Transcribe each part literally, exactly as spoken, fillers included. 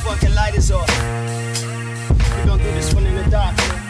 fucking lighters off. We gon' do this one in the dark, man.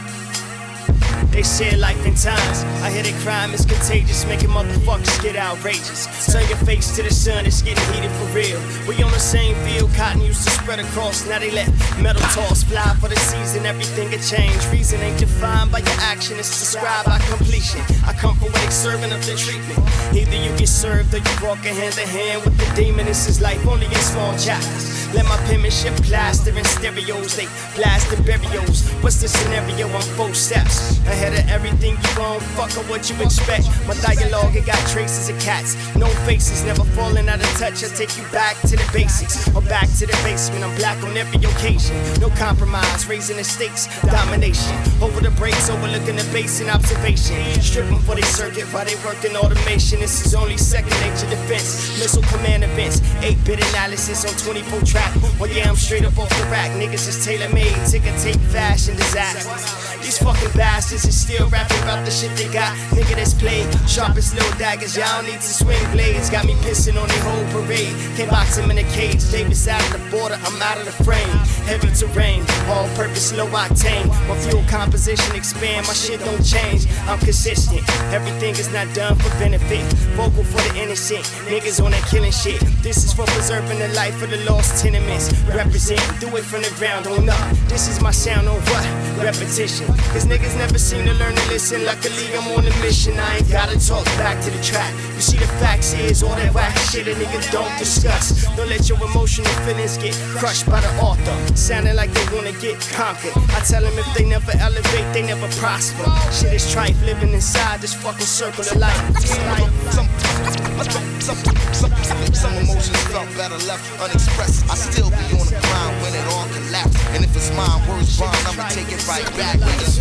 They share life in times. I hear that crime is contagious, making motherfuckers get outrageous. Turn your face to the sun, it's getting heated for real. We on the same field, cotton used to spread across. Now they let metal toss fly for the season, everything can change. Reason ain't defined by your action, it's described by completion. I come from where they serving up the treatment. Either you get served or you walking hand in hand with the demon. This is life only in small chapters. Let my penmanship plaster in stereos, they blast in burials. What's the scenario? I'm four steps ahead of everything you own. Fuck up what you expect. My dialogue, it got traces of cats, no faces, never falling out of touch. I take you back to the basics, or back to the basement. I'm black on every occasion, no compromise, raising the stakes, domination. Over the brakes, overlooking the base in observation. Stripping for their circuit while they working automation. This is only second nature defense. Missile command events, eight bit analysis on twenty-four track. Well, yeah, I'm straight up off the rack. Niggas is tailor-made, ticker tape fashion disasters. These fucking bastards is still rapping about the shit they got. Nigga that's played sharpest little daggers. Y'all need to swing blades. Got me pissing on their whole parade. Can't box him in a cage. Davis out of the border, I'm out of the frame. Heavy terrain, all purpose, low octane. My fuel composition expand, my shit don't change. I'm consistent, everything is not done for benefit. Vocal for the innocent, niggas on that killing shit. This is for preserving the life of the lost tenements. Represent, do it from the ground on up. This is my sound on what? Repetition. Cause niggas never seem to learn to listen. Luckily I'm on a mission, I ain't gotta talk back to the track. You see the facts is all that whack shit a nigga don't discuss. Don't let your emotional feelings get crushed by the author. Sounding like they wanna get conquered. I tell them if they never elevate, they never prosper. Shit is trife, living inside this fucking circle of life. Some, some, some, some emotions felt better left unexpressed. I still be on the grind when it all collapsed. And if it's mine, words bond, I'ma take it right back.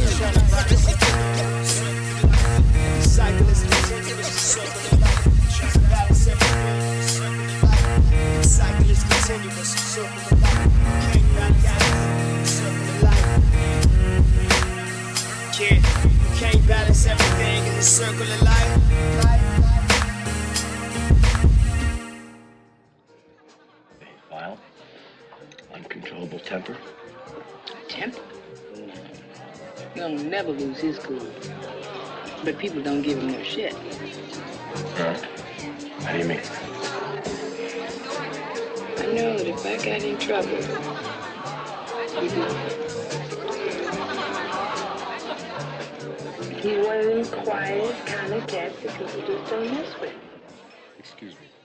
Cycle is continuous, circle of life. Balance everything. Cycle is continuous, circle of life. Can't balance, circle of life. Kid, you can't balance everything in the circle of life. File. Uncontrollable temper. Temper? He'll never lose his cool. But people don't give him no shit. Huh? How do you mean? I know that if I got in trouble, he'd know. He's one of them quiet kind of cats that people just don't mess with. Excuse me.